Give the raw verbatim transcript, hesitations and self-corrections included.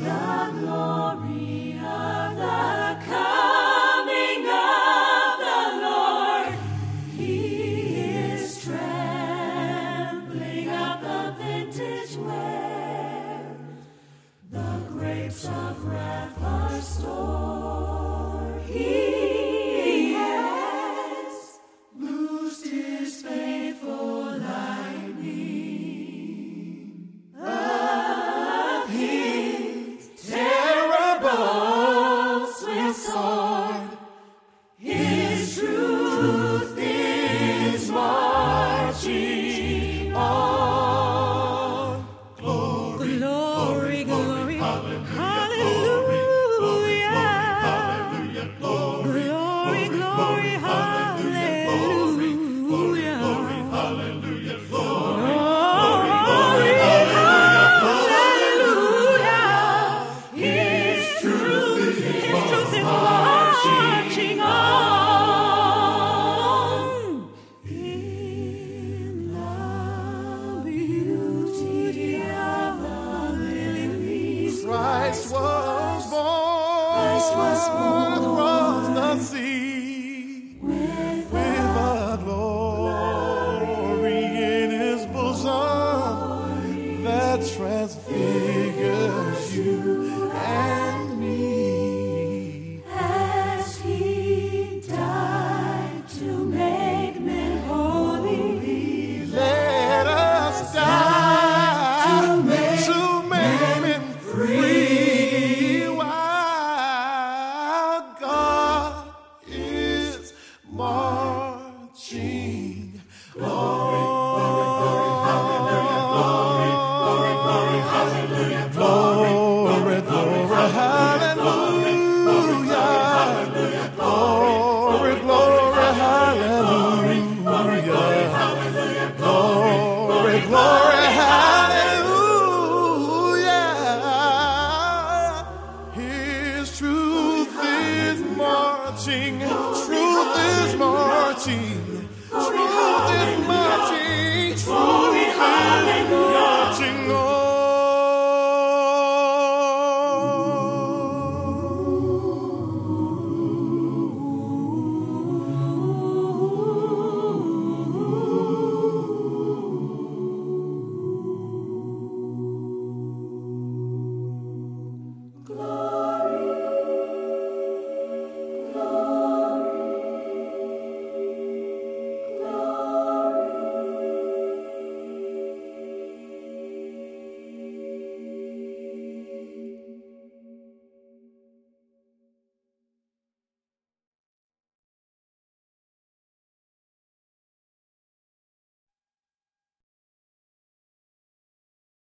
the glory of the coming of the Lord. He is trampling up the vintage ware. The grapes of wrath are stored. He has loosed his faithful lightning of his terrible swift sword. His truth is marching on. Glory, glory, glory, hallelujah. Glory, glory, hallelujah. Glory, hallelujah. Glory, hallelujah. His truth His is truth is marching marching on. in the beauty of the lilies. Christ was born, Christ was born across the sea With with a glory in his bosom that transfigures you and me. As he died to make men holy, Let us die to make to make men free while God is marching. Glory, glory, glory, hallelujah, glory, glory, hallelujah, glory.